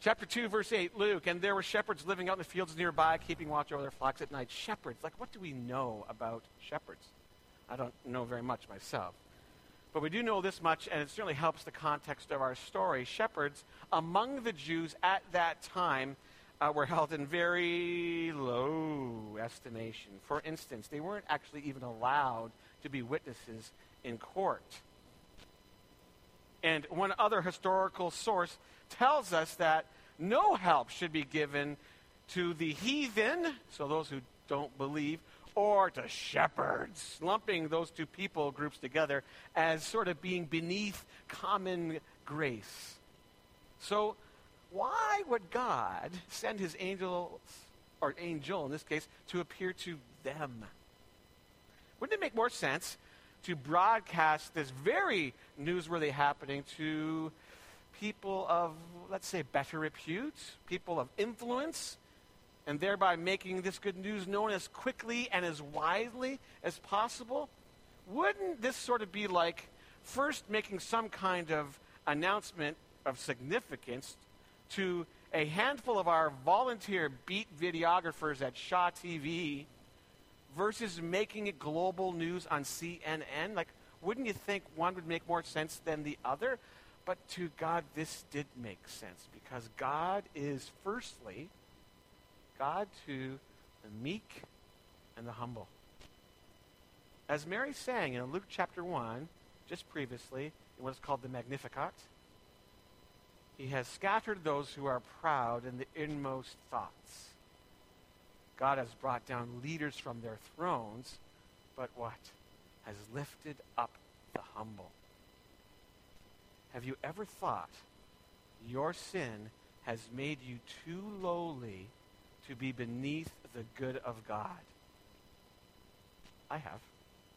Chapter 2, verse 8, Luke, and there were shepherds living out in the fields nearby, keeping watch over their flocks at night. Shepherds, like what do we know about shepherds? I don't know very much myself. But we do know this much, and it certainly helps the context of our story. Shepherds, among the Jews at that time, were held in very low estimation. For instance, they weren't actually even allowed to be witnesses in court. And one other historical source tells us that no help should be given to the heathen, so those who don't believe, or to shepherds, lumping those two people groups together as sort of being beneath common grace. So why would God send his angel in this case, to appear to them? Wouldn't it make more sense to broadcast this very newsworthy happening to people of, let's say, better repute, people of influence, and thereby making this good news known as quickly and as widely as possible? Wouldn't this sort of be like first making some kind of announcement of significance to a handful of our volunteer beat videographers at Shaw TV versus making it global news on CNN? Like, wouldn't you think one would make more sense than the other? But to God, this did make sense, because God is firstly God to the meek and the humble. As Mary sang in Luke chapter 1, just previously, in what is called the Magnificat, he has scattered those who are proud in the inmost thoughts. God has brought down leaders from their thrones, but what? Has lifted up the humble. Have you ever thought your sin has made you too lowly to be beneath the good of God? I have.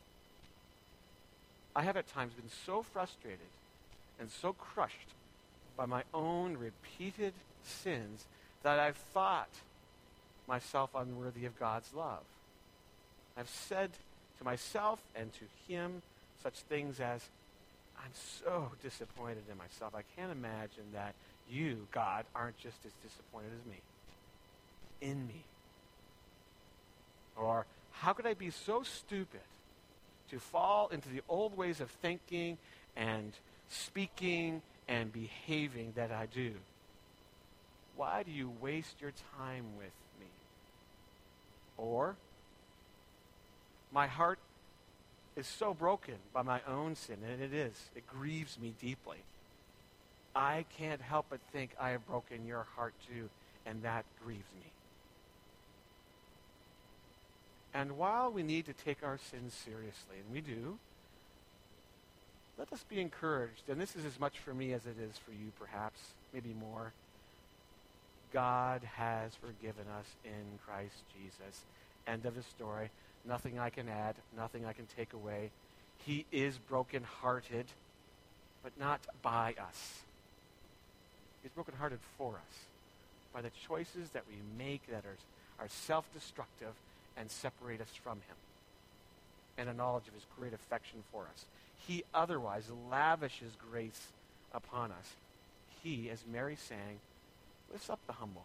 I have at times been so frustrated and so crushed by my own repeated sins that I've thought myself unworthy of God's love. I've said to myself and to him such things as, I'm so disappointed in myself. I can't imagine that you, God, aren't just as disappointed as me. In me. Or, how could I be so stupid to fall into the old ways of thinking and speaking and behaving that I do? Why do you waste your time with me? Or, my heart is so broken by my own sin, and it is. It grieves me deeply. I can't help but think I have broken your heart too, and that grieves me. And while we need to take our sins seriously, and we do, let us be encouraged, and this is as much for me as it is for you perhaps, maybe more. God has forgiven us in Christ Jesus. End of the story. Nothing I can add, nothing I can take away. He is brokenhearted, but not by us. He's brokenhearted for us, by the choices that we make that are self-destructive and separate us from him, and a knowledge of his great affection for us. He otherwise lavishes grace upon us. He, as Mary sang, lifts up the humble.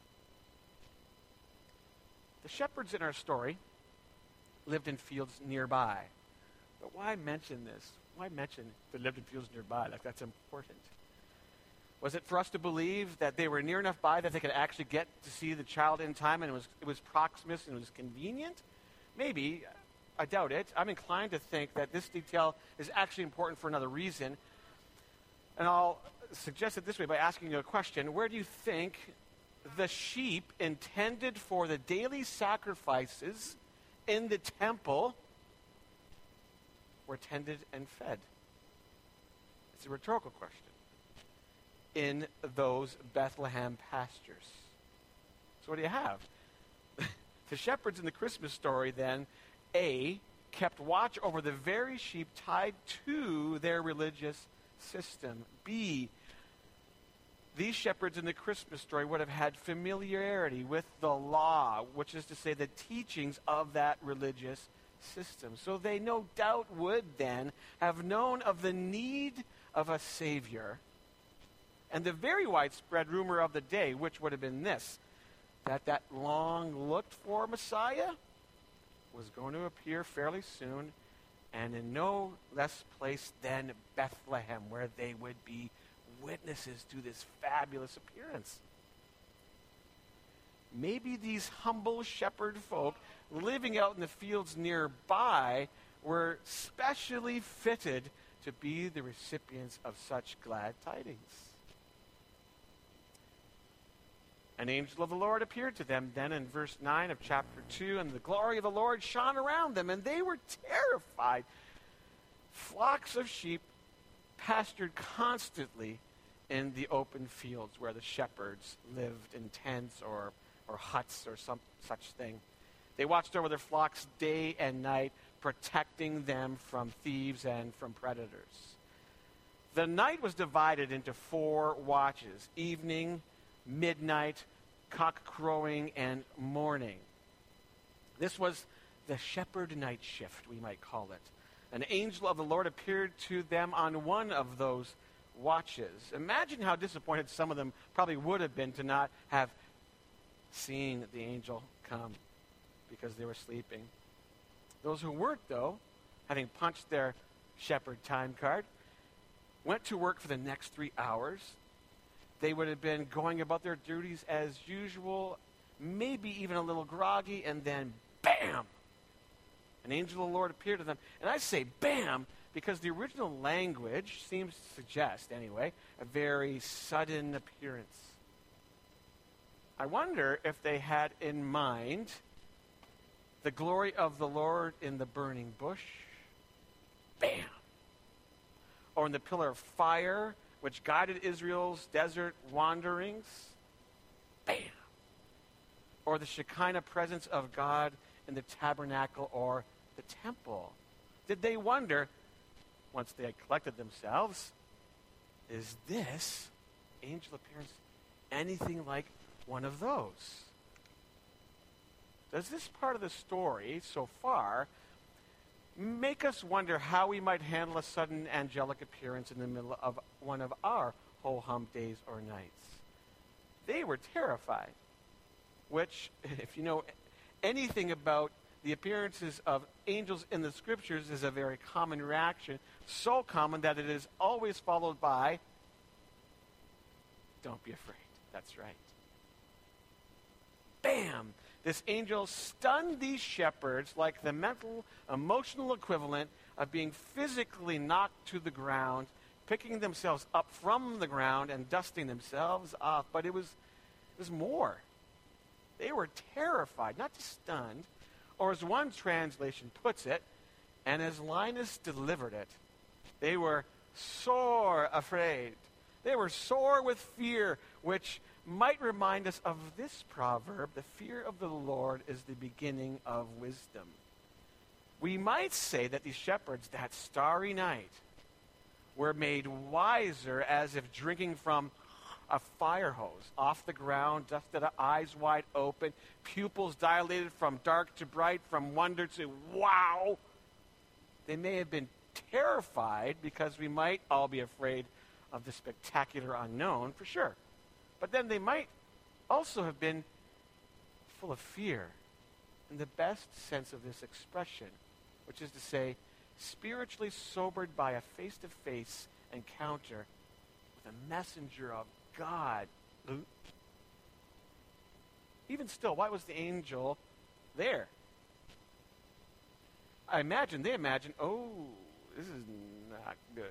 The shepherds in our story lived in fields nearby. But why mention this? Why mention they lived in fields nearby? Like, that's important. Was it for us to believe that they were near enough by that they could actually get to see the child in time, and it was proximate and it was convenient? Maybe. I doubt it. I'm inclined to think that this detail is actually important for another reason. And I'll suggest it this way by asking you a question. Where do you think the sheep intended for the daily sacrifices in the temple were tended and fed? It's a rhetorical question. In those Bethlehem pastures. So what do you have? The shepherds in the Christmas story then, A, kept watch over the very sheep tied to their religious system. B, these shepherds in the Christmas story would have had familiarity with the law, which is to say the teachings of that religious system. So they no doubt would then have known of the need of a Savior, And the very widespread rumor of the day, which would have been this, that long-looked-for Messiah was going to appear fairly soon, and in no less place than Bethlehem, where they would be witnesses to this fabulous appearance. Maybe these humble shepherd folk living out in the fields nearby were specially fitted to be the recipients of such glad tidings. An angel of the Lord appeared to them then in verse 9 of chapter 2, and the glory of the Lord shone around them, and they were terrified. Flocks of sheep pastured constantly in the open fields where the shepherds lived in tents or huts or some such thing. They watched over their flocks day and night, protecting them from thieves and from predators. The night was divided into 4 watches: evening, midnight, cock crowing, and morning. This was the shepherd night shift, we might call it. An angel of the Lord appeared to them on one of those watches. Imagine how disappointed some of them probably would have been to not have seen the angel come because they were sleeping. Those who weren't, though, having punched their shepherd time card, went to work for the next 3 hours. They would have been going about their duties as usual, maybe even a little groggy, and then bam! An angel of the Lord appeared to them. And I say bam because the original language seems to suggest, anyway, a very sudden appearance. I wonder if they had in mind the glory of the Lord in the burning bush, bam, or in the pillar of fire which guided Israel's desert wanderings, bam, or the Shekinah presence of God in the tabernacle or the temple. Did they wonder, once they had collected themselves, is this angel appearance anything like one of those? Does this part of the story so far make us wonder how we might handle a sudden angelic appearance in the middle of one of our ho-hum days or nights? They were terrified, which, if you know anything about the appearances of angels in the scriptures, is a very common reaction, so common that it is always followed by, don't be afraid. That's right. Bam! This angel stunned these shepherds like the mental, emotional equivalent of being physically knocked to the ground, picking themselves up from the ground and dusting themselves off. But it was more. They were terrified, not just stunned, or as one translation puts it, and as Linus delivered it, they were sore afraid. They were sore with fear, which might remind us of this proverb: the fear of the Lord is the beginning of wisdom. We might say that these shepherds that starry night were made wiser as if drinking from a fire hose, off the ground, dusted, eyes wide open, pupils dilated from dark to bright, from wonder to wow. They may have been terrified because we might all be afraid of the spectacular unknown, for sure. But then they might also have been full of fear, in the best sense of this expression, which is to say, spiritually sobered by a face-to-face encounter with a messenger of God. Even still, why was the angel there? They imagined, oh, this is not good.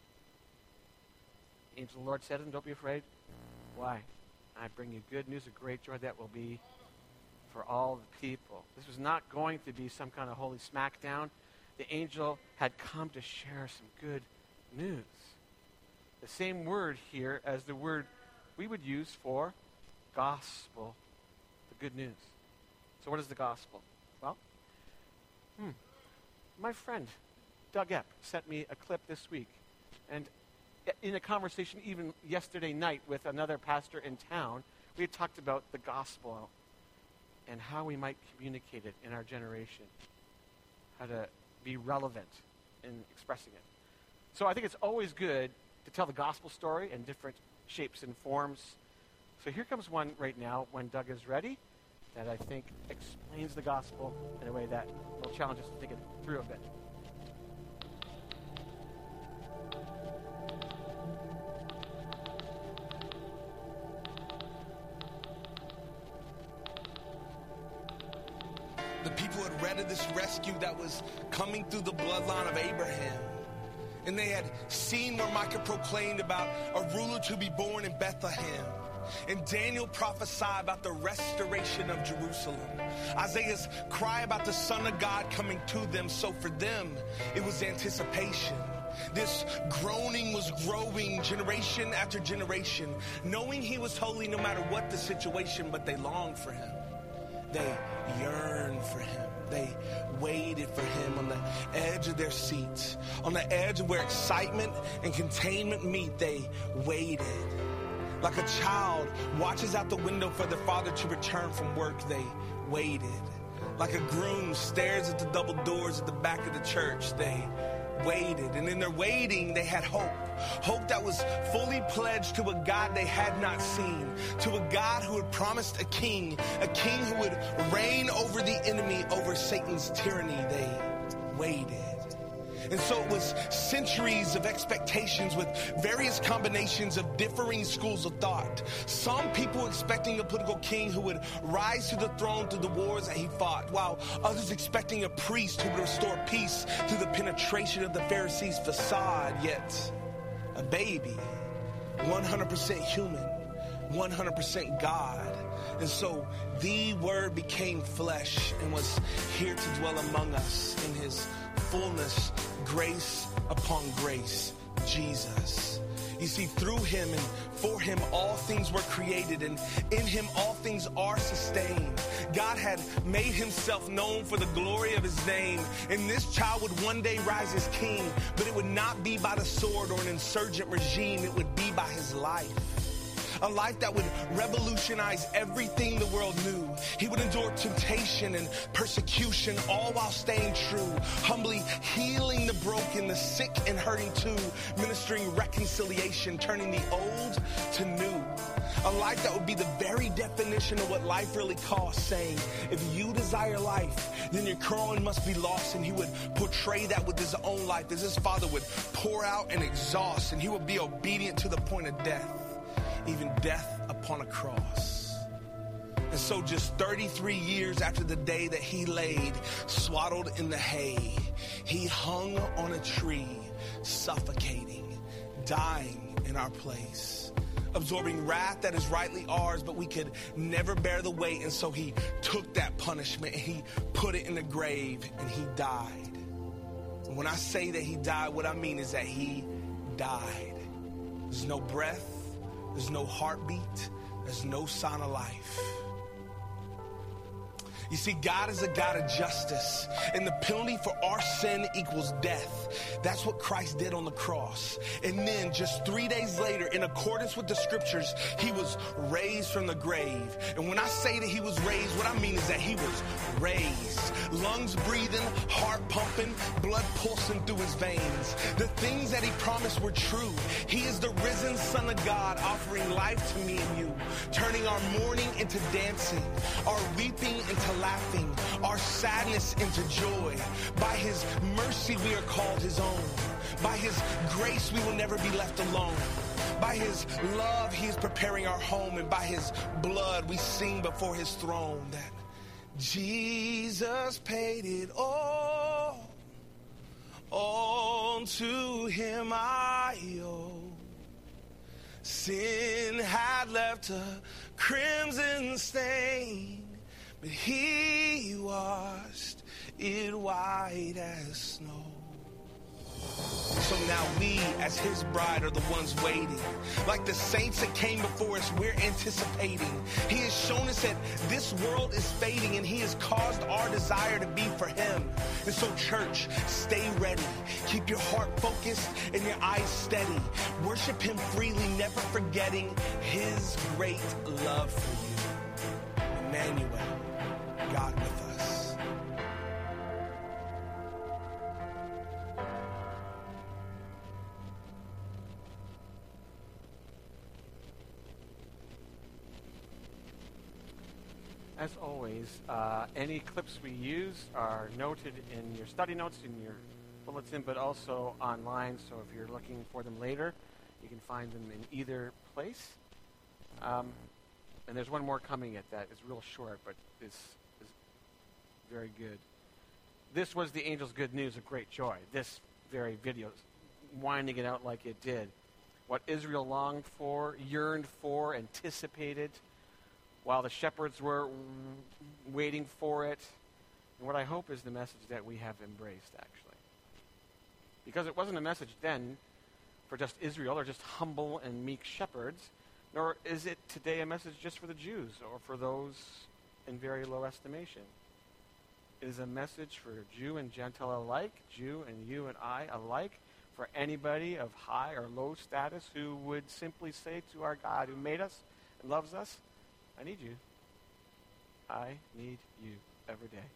The angel of the Lord said to them, don't be afraid. Why? I bring you good news of great joy that will be for all the people. This was not going to be some kind of holy smackdown. The angel had come to share some good news. The same word here as the word we would use for gospel, the good news. So what is the gospel? Well, my friend Doug Epp sent me a clip this week, and in a conversation even yesterday night with another pastor in town, we had talked about the gospel and how we might communicate it in our generation, how to be relevant in expressing it. So I think it's always good to tell the gospel story in different shapes and forms. So here comes one right now when Doug is ready that I think explains the gospel in a way that will challenge us to think it through a bit. The people had read of this rescue that was coming through the bloodline of Abraham. And they had seen where Micah proclaimed about a ruler to be born in Bethlehem. And Daniel prophesied about the restoration of Jerusalem. Isaiah's cry about the Son of God coming to them. So for them, it was anticipation. This groaning was growing generation after generation, knowing he was holy no matter what the situation, but they longed for him. They yearned for him. They waited for him on the edge of their seats. On the edge of where excitement and containment meet, they waited. Like a child watches out the window for their father to return from work, they waited. Like a groom stares at the double doors at the back of the church, they waited. And in their waiting, they had hope. Hope that was fully pledged to a God they had not seen, to a God who had promised a king who would reign over the enemy, over Satan's tyranny. They waited. And so it was centuries of expectations with various combinations of differing schools of thought. Some people expecting a political king who would rise to the throne through the wars that he fought, while others expecting a priest who would restore peace through the penetration of the Pharisees' facade. Yet a baby, 100% human, 100% God. And so the Word became flesh and was here to dwell among us in his fullness, grace upon grace, Jesus. You see, through him and for him all things were created, and in him all things are sustained. God had made himself known for the glory of his name, and this child would one day rise as king, but it would not be by the sword or an insurgent regime. It would be by his life. A life that would revolutionize everything the world knew. He would endure temptation and persecution, all while staying true, humbly healing the broken, the sick and hurting too, ministering reconciliation, turning the old to new. A life that would be the very definition of what life really costs, saying, if you desire life, then your current must be lost. And he would portray that with his own life as his father would pour out and exhaust, and he would be obedient to the point of death. Even death upon a cross. And so just 33 years after the day that he laid swaddled in the hay, he hung on a tree, suffocating, dying in our place, absorbing wrath that is rightly ours, but we could never bear the weight. And so he took that punishment and he put it in the grave, and he died. And when I say that he died, what I mean is that he died. There's no breath. There's no heartbeat. There's no sign of life. You see, God is a God of justice, and the penalty for our sin equals death. That's what Christ did on the cross. And then just 3 days later, in accordance with the scriptures, he was raised from the grave. And when I say that he was raised, what I mean is that he was raised. Lungs breathing, heart pumping, blood pulsing through his veins. The things that he promised were true. He is the risen Son of God, offering life to me and you, turning our mourning into dancing, our weeping into laughing, our sadness into joy. By his mercy we are called his own. By his grace we will never be left alone. By his love he is preparing our home, and by his blood we sing before his throne that Jesus paid it all to him I owe. Sin had left a crimson stain, but he washed it white as snow. So now we, as his bride, are the ones waiting. Like the saints that came before us, we're anticipating. He has shown us that this world is fading, and he has caused our desire to be for him. And so, church, stay ready. Keep your heart focused and your eyes steady. Worship him freely, never forgetting his great love for you. Emmanuel, God with us. As always, any clips we use are noted in your study notes, in your bulletin, but also online. So if you're looking for them later, you can find them in either place. And there's one more coming at that. It's real short, but is very good. This was the angel's good news of great joy. This very video, winding it out like it did. What Israel longed for, yearned for, anticipated, while the shepherds were waiting for it. And what I hope is the message that we have embraced, actually. Because it wasn't a message then for just Israel or just humble and meek shepherds, nor is it today a message just for the Jews or for those in very low estimation. It is a message for Jew and Gentile alike, Jew and you and I alike, for anybody of high or low status who would simply say to our God who made us and loves us, I need you. I need you every day.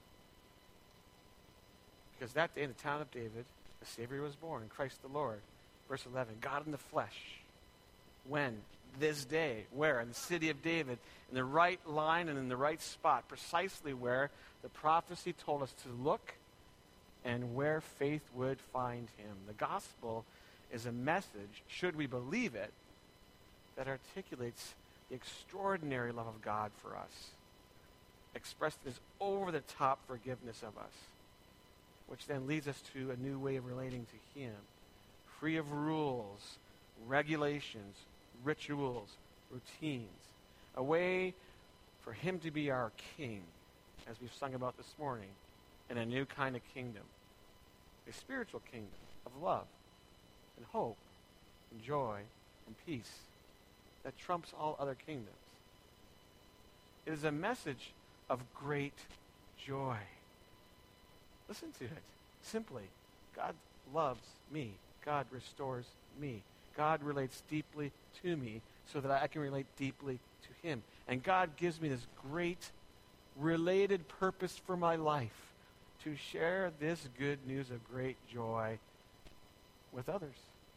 Because that day in the town of David, the Savior was born, Christ the Lord. Verse 11, God in the flesh. When? This day. Where? In the city of David. In the right line and in the right spot. Precisely where the prophecy told us to look and where faith would find him. The gospel is a message, should we believe it, that articulates the extraordinary love of God for us, expressed in his over-the-top forgiveness of us, which then leads us to a new way of relating to him, free of rules, regulations, rituals, routines, a way for him to be our king, as we've sung about this morning, in a new kind of kingdom, a spiritual kingdom of love and hope and joy and peace that trumps all other kingdoms. It is a message of great joy. Listen to it. Simply, God loves me. God restores me. God relates deeply to me so that I can relate deeply to him. And God gives me this great related purpose for my life, to share this good news of great joy with others.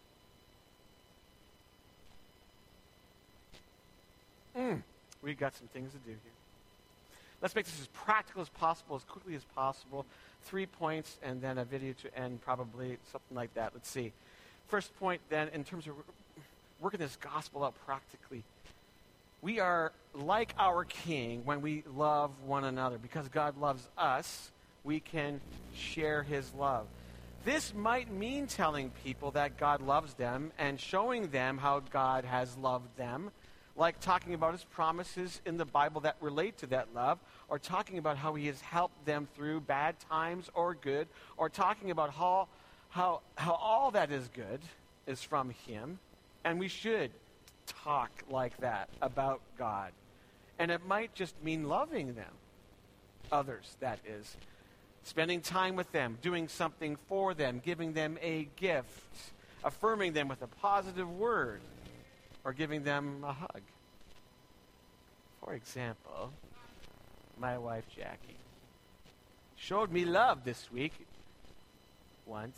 We've got some things to do here. Let's make this as practical as possible, as quickly as possible. 3 points and then a video to end, probably something like that. Let's see. First point then, in terms of working this gospel out practically, we are like our King when we love one another. Because God loves us, we can share his love. This might mean telling people that God loves them and showing them how God has loved them, like talking about his promises in the Bible that relate to that love, or talking about how he has helped them through bad times or good, or talking about how all that is good is from him. And we should talk like that about God. And it might just mean loving them, others, that is. Spending time with them, doing something for them, giving them a gift, affirming them with a positive word, or giving them a hug. For example, my wife Jackie showed me love this week once.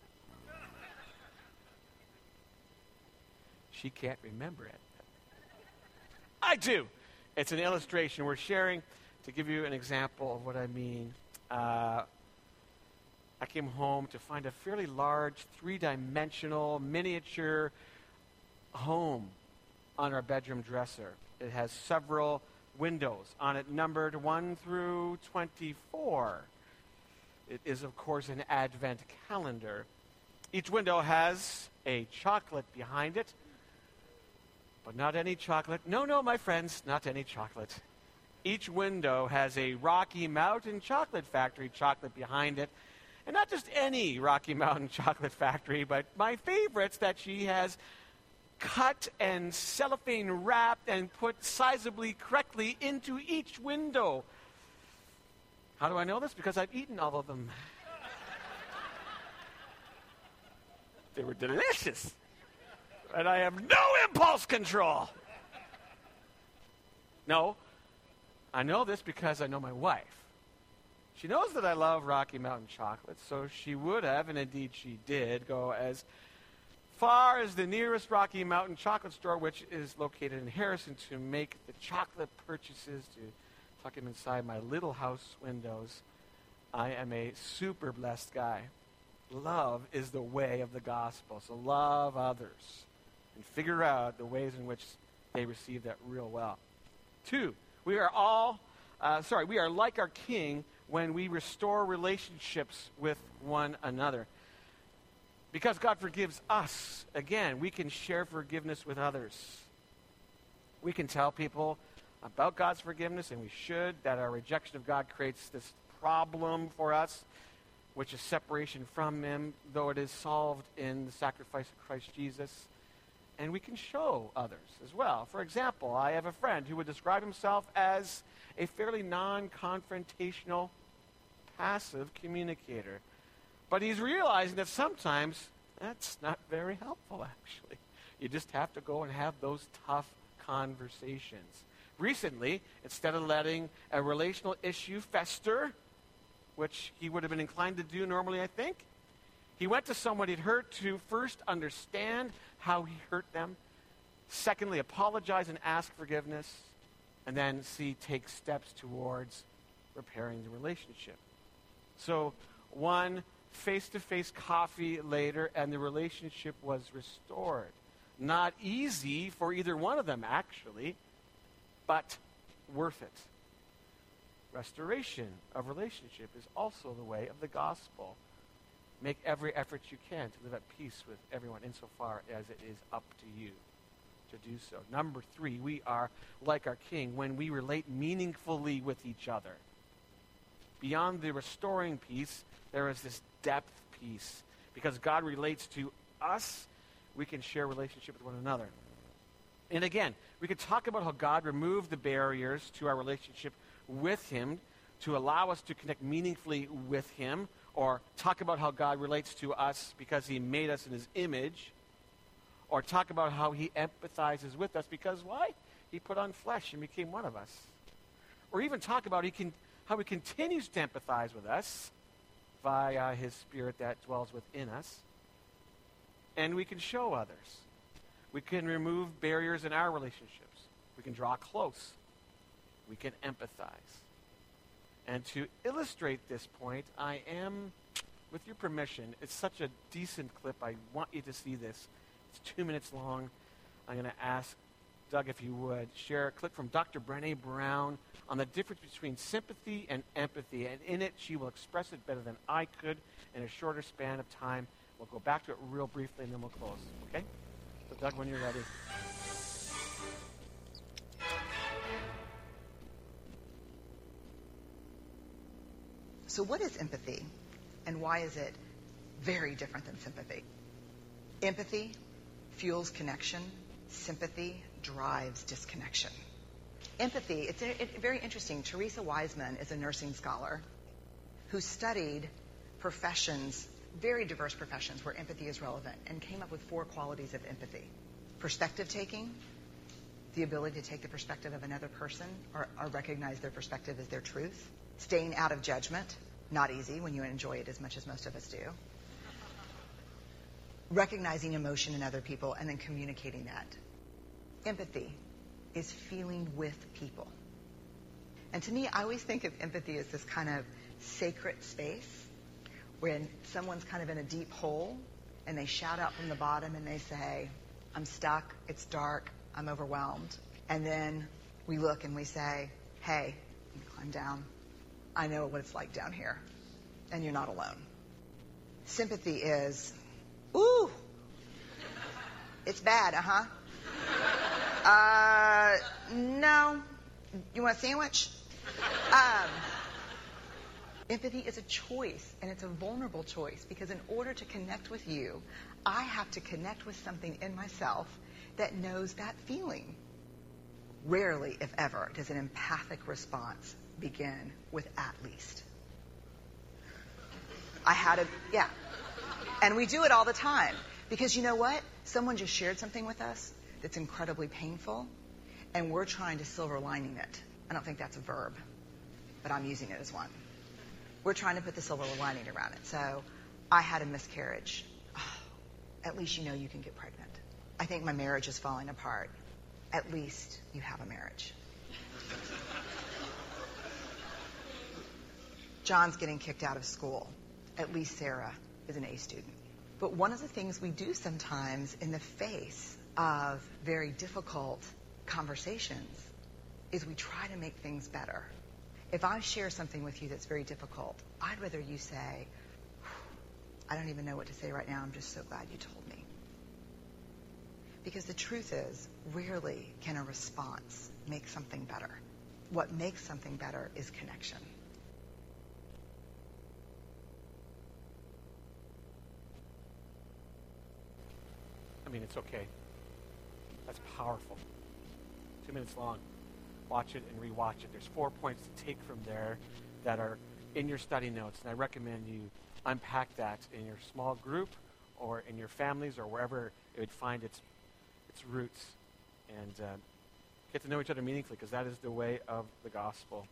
She can't remember it. I do. It's an illustration we're sharing to give you an example of what I mean. I came home to find a fairly large, three-dimensional, miniature home on our bedroom dresser. It has several windows on it, numbered 1 through 24. It is, of course, an Advent calendar. Each window has a chocolate behind it, but not any chocolate. No, my friends, not any chocolate. Each window has a Rocky Mountain Chocolate Factory chocolate behind it. And not just any Rocky Mountain Chocolate Factory, but my favorites that she has cut and cellophane wrapped and put sizably correctly into each window. How do I know this? Because I've eaten all of them. They were delicious. And I have no impulse control. No, I know this because I know my wife. She knows that I love Rocky Mountain chocolate, so she would have, and indeed she did, go as far as the nearest Rocky Mountain chocolate store, which is located in Harrison, to make the chocolate purchases, to tuck him inside my little house windows, I am a super blessed guy. Love is the way of the gospel. So love others and figure out the ways in which they receive that real well. 2, we are like our King when we restore relationships with one another. Because God forgives us, again, we can share forgiveness with others. We can tell people about God's forgiveness, and we should, that our rejection of God creates this problem for us, which is separation from Him, though it is solved in the sacrifice of Christ Jesus. And we can show others as well. For example, I have a friend who would describe himself as a fairly non-confrontational, passive communicator. But he's realizing that sometimes that's not very helpful, actually. You just have to go and have those tough conversations. Recently, instead of letting a relational issue fester, which he would have been inclined to do normally, I think, he went to someone he'd hurt to first understand how he hurt them, secondly, apologize and ask forgiveness, and then take steps towards repairing the relationship. So one face-to-face coffee later, and the relationship was restored. Not easy for either one of them, actually, but worth it. Restoration of relationship is also the way of the gospel. Make every effort you can to live at peace with everyone insofar as it is up to you to do so. Number 3, we are like our King when we relate meaningfully with each other. Beyond the restoring piece, there is this depth piece. Because God relates to us, we can share relationship with one another. And again, we could talk about how God removed the barriers to our relationship with Him to allow us to connect meaningfully with Him, or talk about how God relates to us because He made us in His image, or talk about how He empathizes with us because why? He put on flesh and became one of us. Or even talk about how He continues to empathize with us via His Spirit that dwells within us. And we can show others. We can remove barriers in our relationships. We can draw close. We can empathize. And to illustrate this point, I am, with your permission, it's such a decent clip. I want you to see this. It's 2 minutes long. I'm going to ask Doug if you would share a clip from Dr. Brené Brown on the difference between sympathy and empathy. And in it, she will express it better than I could in a shorter span of time. We'll go back to it real briefly, and then we'll close. Okay? So, Doug, when you're ready. So what is empathy, and why is it very different than sympathy? Empathy fuels connection. Sympathy drives disconnection. Empathy, it's very interesting. Teresa Wiseman is a nursing scholar who studied professions, very diverse professions where empathy is relevant, and came up with 4 qualities of empathy. Perspective taking, the ability to take the perspective of another person or recognize their perspective as their truth. Staying out of judgment, not easy when you enjoy it as much as most of us do. Recognizing emotion in other people and then communicating that. Empathy is feeling with people. And to me, I always think of empathy as this kind of sacred space when someone's kind of in a deep hole and they shout out from the bottom and they say, I'm stuck, it's dark, I'm overwhelmed. And then we look and we say, hey, you climb down. I know what it's like down here, and you're not alone. Sympathy is, ooh, it's bad, no. You want a sandwich? Empathy is a choice, and it's a vulnerable choice, because in order to connect with you, I have to connect with something in myself that knows that feeling. Rarely, if ever, does an empathic response begin with at least. And we do it all the time. Because you know what? Someone just shared something with us that's incredibly painful, and we're trying to silver lining it. I don't think that's a verb, but I'm using it as one. We're trying to put the silver lining around it. So, I had a miscarriage. Oh, at least you know you can get pregnant. I think my marriage is falling apart. At least you have a marriage. John's getting kicked out of school. At least Sarah is an A student. But one of the things we do sometimes in the face of very difficult conversations is we try to make things better. If I share something with you that's very difficult, I'd rather you say, I don't even know what to say right now. I'm just so glad you told me. Because the truth is, rarely can a response make something better. What makes something better is connection. I mean, it's okay. That's powerful. 2 minutes long. Watch it and rewatch it. There's 4 points to take from there that are in your study notes, and I recommend you unpack that in your small group or in your families or wherever it would find its roots, and get to know each other meaningfully, because that is the way of the gospel.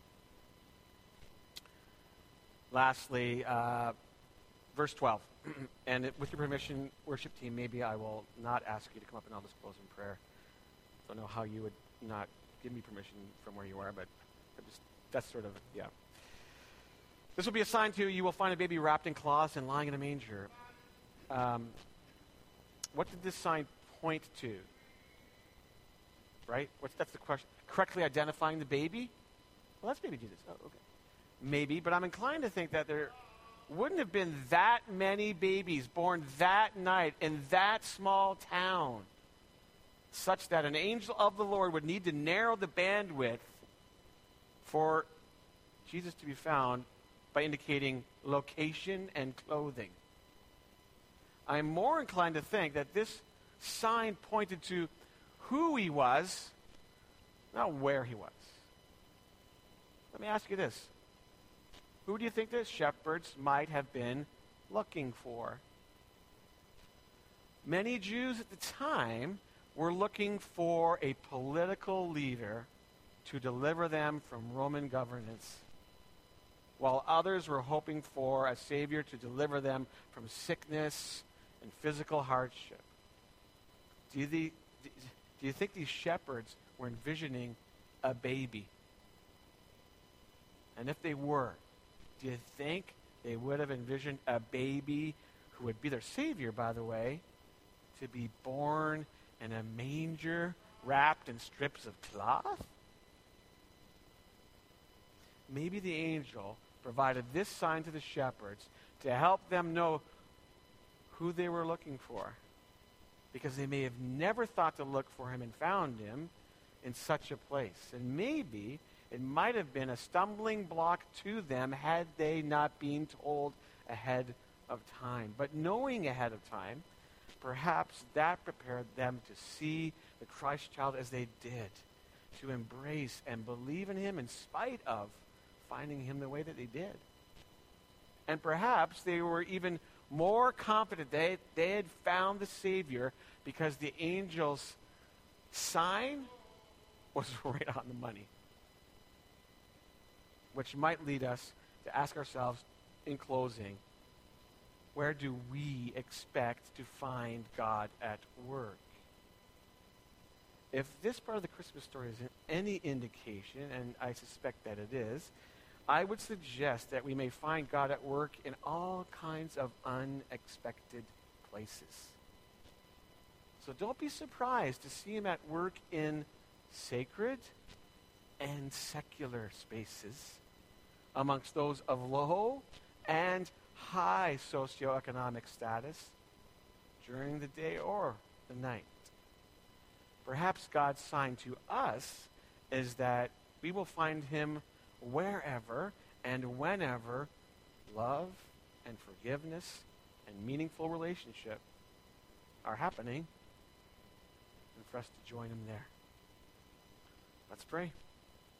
Lastly, verse 12. And with your permission, worship team, maybe I will not ask you to come up and I'll just close in prayer. Don't know how you would not give me permission from where you are, but that's sort of, yeah. This will be a sign to you. You will find a baby wrapped in cloths and lying in a manger. What did this sign point to? Right? That's the question. Correctly identifying the baby? Well, that's baby Jesus. Oh, okay. Maybe, but I'm inclined to think that there wouldn't have been that many babies born that night in that small town, such that an angel of the Lord would need to narrow the bandwidth for Jesus to be found by indicating location and clothing. I'm more inclined to think that this sign pointed to who he was, not where he was. Let me ask you this. Who do you think the shepherds might have been looking for? Many Jews at the time were looking for a political leader to deliver them from Roman governance, while others were hoping for a Savior to deliver them from sickness and physical hardship. Do you think these shepherds were envisioning a baby? And if they were, do you think they would have envisioned a baby who would be their Savior, by the way, to be born in a manger wrapped in strips of cloth? Maybe the angel provided this sign to the shepherds to help them know who they were looking for, because they may have never thought to look for him and found him in such a place. And maybe it might have been a stumbling block to them had they not been told ahead of time. But knowing ahead of time, perhaps that prepared them to see the Christ child as they did, to embrace and believe in him in spite of finding him the way that they did. And perhaps they were even more confident they had found the Savior because the angel's sign was right on the money. Which might lead us to ask ourselves in closing, where do we expect to find God at work? If this part of the Christmas story is any indication, and I suspect that it is, I would suggest that we may find God at work in all kinds of unexpected places. So don't be surprised to see him at work in sacred and secular spaces, amongst those of low and high socioeconomic status, during the day or the night. Perhaps God's sign to us is that we will find him wherever and whenever love and forgiveness and meaningful relationship are happening, and for us to join him there. Let's pray.